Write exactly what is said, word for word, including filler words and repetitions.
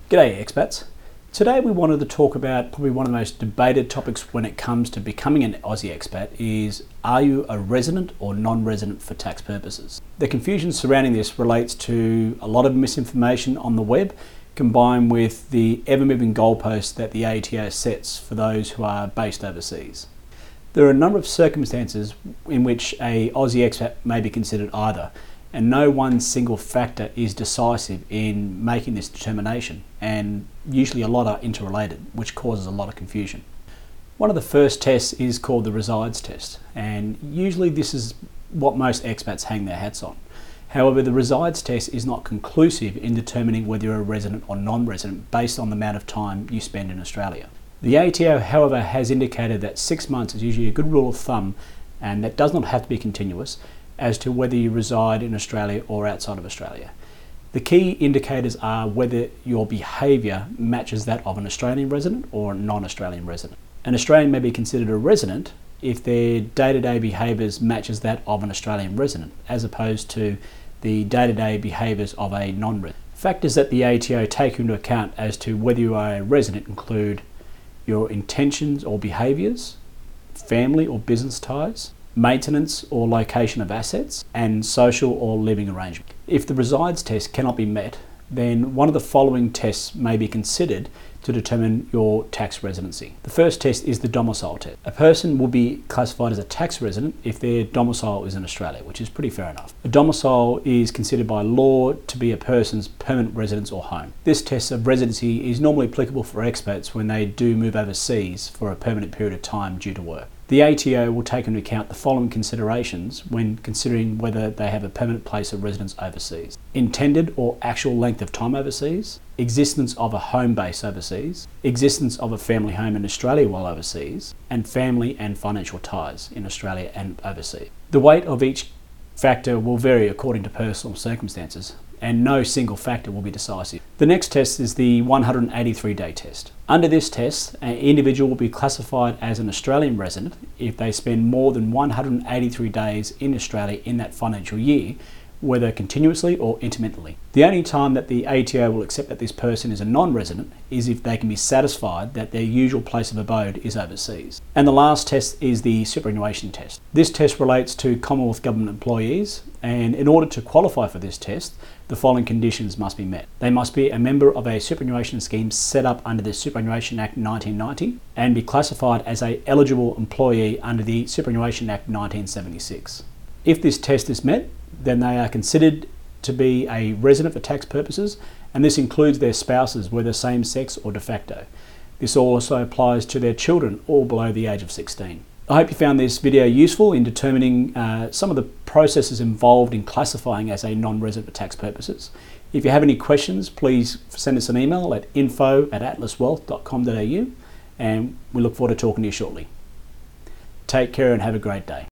G'day expats. Today we wanted to talk about probably one of the most debated topics when it comes to becoming an Aussie expat is, are you a resident or non-resident for tax purposes? The confusion surrounding this relates to a lot of misinformation on the web combined with the ever-moving goalposts that the A E T O sets for those who are based overseas. There are a number of circumstances in which a Aussie expat may be considered either, and no one single factor is decisive in making this determination, and usually a lot are interrelated, which causes a lot of confusion. One of the first tests is called the resides test, and usually this is what most expats hang their hats on. However, the resides test is not conclusive in determining whether you're a resident or non-resident based on the amount of time you spend in Australia. The A E T O, however, has indicated that six months is usually a good rule of thumb, and that does not have to be continuous, as to whether you reside in Australia or outside of Australia. The key indicators are whether your behaviour matches that of an Australian resident or a non-Australian resident. An Australian may be considered a resident if their day-to-day behaviours matches that of an Australian resident, as opposed to the day-to-day behaviours of a non-resident. Factors that the A E T O take into account as to whether you are a resident include your intentions or behaviours, family or business ties, maintenance or location of assets, and social or living arrangement. If the resides test cannot be met, then one of the following tests may be considered to determine your tax residency. The first test is the domicile test. A person will be classified as a tax resident if their domicile is in Australia, which is pretty fair enough. A domicile is considered by law to be a person's permanent residence or home. This test of residency is normally applicable for expats when they do move overseas for a permanent period of time due to work. The A E T O will take into account the following considerations when considering whether they have a permanent place of residence overseas: intended or actual length of time overseas, existence of a home base overseas, existence of a family home in Australia while overseas, and family and financial ties in Australia and overseas. The weight of each factor will vary according to personal circumstances, and no single factor will be decisive. The next test is the one hundred eighty-three day test. Under this test, an individual will be classified as an Australian resident if they spend more than one hundred eighty-three days in Australia in that financial year, whether continuously or intermittently. The only time that the A E T O will accept that this person is a non-resident is if they can be satisfied that their usual place of abode is overseas. And the last test is the superannuation test. This test relates to Commonwealth Government employees, and in order to qualify for this test, the following conditions must be met. They must be a member of a superannuation scheme set up under the Superannuation Act nineteen ninety and be classified as an eligible employee under the Superannuation Act nineteen seventy-six. If this test is met, then they are considered to be a resident for tax purposes, and this includes their spouses, whether same sex or de facto. This also applies to their children, all below the age of sixteen. I hope you found this video useful in determining uh, some of the processes involved in classifying as a non-resident for tax purposes. If you have any questions, please send us an email at info at atlas wealth dot com dot a u, and we look forward to talking to you shortly. Take care and have a great day.